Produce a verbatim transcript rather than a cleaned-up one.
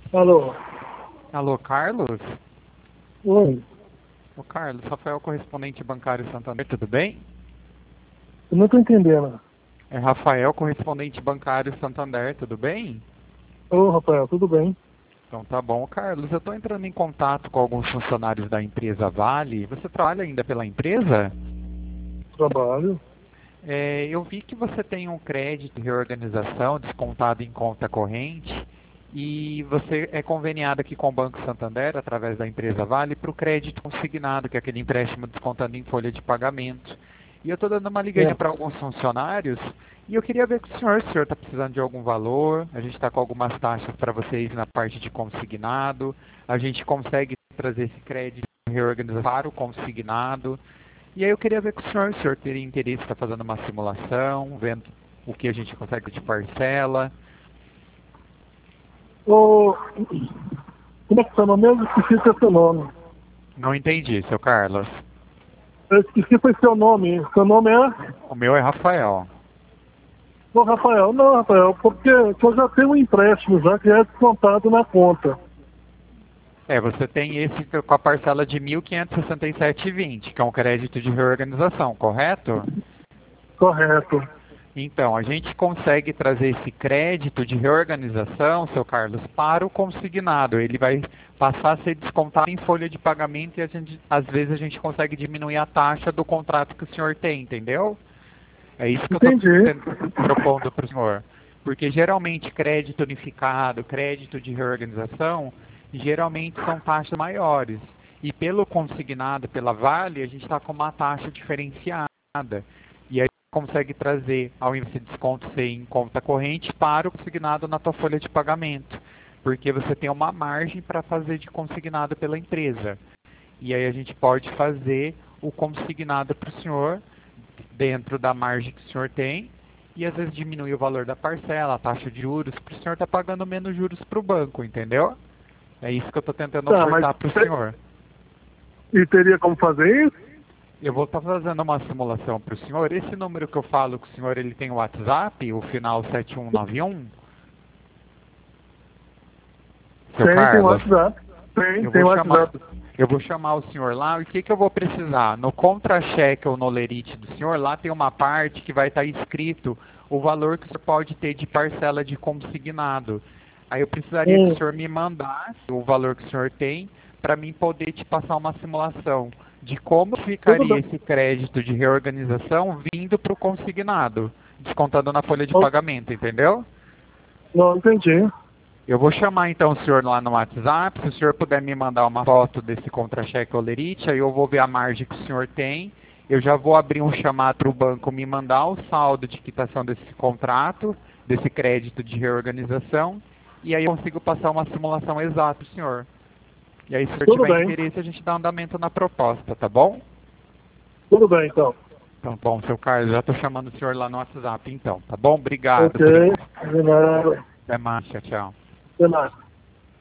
Alô? Alô, Carlos? Oi, Ô, Carlos, Rafael, correspondente bancário Santander, tudo bem? eu não tô entendendo. É Rafael, correspondente bancário Santander, tudo bem? Ô, Rafael, tudo bem? Então tá bom, Carlos. Eu estou entrando em contato com alguns funcionários da empresa Vale. Você trabalha ainda pela empresa? Trabalho. É, eu vi que você tem um crédito de reorganização descontado em conta corrente e você é conveniado aqui com o Banco Santander, através da empresa Vale, para o crédito consignado, que é aquele empréstimo descontando em folha de pagamento. E eu estou dando uma ligadinha É. para alguns funcionários e eu queria ver com o senhor, se o senhor está precisando de algum valor. A gente está com algumas taxas para vocês na parte de consignado. A gente consegue trazer esse crédito de reorganização para o consignado. E aí eu queria ver com o senhor, se o senhor teria interesse em estar fazendo uma simulação, vendo o que a gente consegue de parcela. Ô, como é que seu nome mesmo? Esqueci seu seu nome. Não entendi, seu Carlos. Eu esqueci foi seu nome. Seu nome é? O meu é Rafael. Ô, Rafael. Não, Rafael, porque eu já tenho um empréstimo já que é descontado na conta. É, você tem esse com a parcela de mil quinhentos e sessenta e sete reais e vinte centavos, que é um crédito de reorganização, correto? Correto. Então, a gente consegue trazer esse crédito de reorganização, seu Carlos, para o consignado. Ele vai passar a ser descontado em folha de pagamento e a gente, às vezes a gente consegue diminuir a taxa do contrato que o senhor tem, entendeu? É isso que eu estou Entendi. propondo para o senhor. Porque geralmente crédito unificado, crédito de reorganização, geralmente são taxas maiores. E pelo consignado, pela Vale, a gente está com uma taxa diferenciada. E aí consegue trazer, ao invés de desconto ser em conta corrente, para o consignado na tua folha de pagamento. Porque você tem uma margem para fazer de consignado pela empresa. E aí a gente pode fazer o consignado para o senhor dentro da margem que o senhor tem e às vezes diminui o valor da parcela, a taxa de juros, para o senhor estar pagando menos juros para o banco, entendeu? É isso que eu estou tentando Tá, mas ofertar para o senhor. e teria como fazer isso? Eu vou estar fazendo uma simulação para o senhor. Esse número que eu falo com o senhor, ele tem o WhatsApp, o final sete um nove um? Seu Tem, tem Carlos, WhatsApp. Tem, eu tem vou chamar, WhatsApp. eu vou chamar o senhor lá. E o que, que eu vou precisar? No contra-cheque ou no lerite do senhor, lá tem uma parte que vai estar escrito o valor que o senhor pode ter de parcela de consignado. Aí eu precisaria que Hum, o senhor me mandasse o valor que o senhor tem para mim poder te passar uma simulação de como tudo ficaria bem. esse crédito de reorganização vindo para o consignado, descontando na folha de Não, pagamento, entendeu? não entendi. Eu vou chamar então o senhor lá no WhatsApp, se o senhor puder me mandar uma foto desse contra-cheque Olerite, aí eu vou ver a margem que o senhor tem, eu já vou abrir um chamado para o banco me mandar o saldo de quitação desse contrato, desse crédito de reorganização, e aí eu consigo passar uma simulação exata para o senhor. E aí se o senhor Tudo tiver bem. interesse, a gente dá andamento na proposta, tá bom? Tudo bem, então. Então, bom, seu Carlos, já estou chamando o senhor lá no WhatsApp então, tá bom? Obrigado Ok. por enquanto. De nada. Até mais, tchau, tchau. De nada.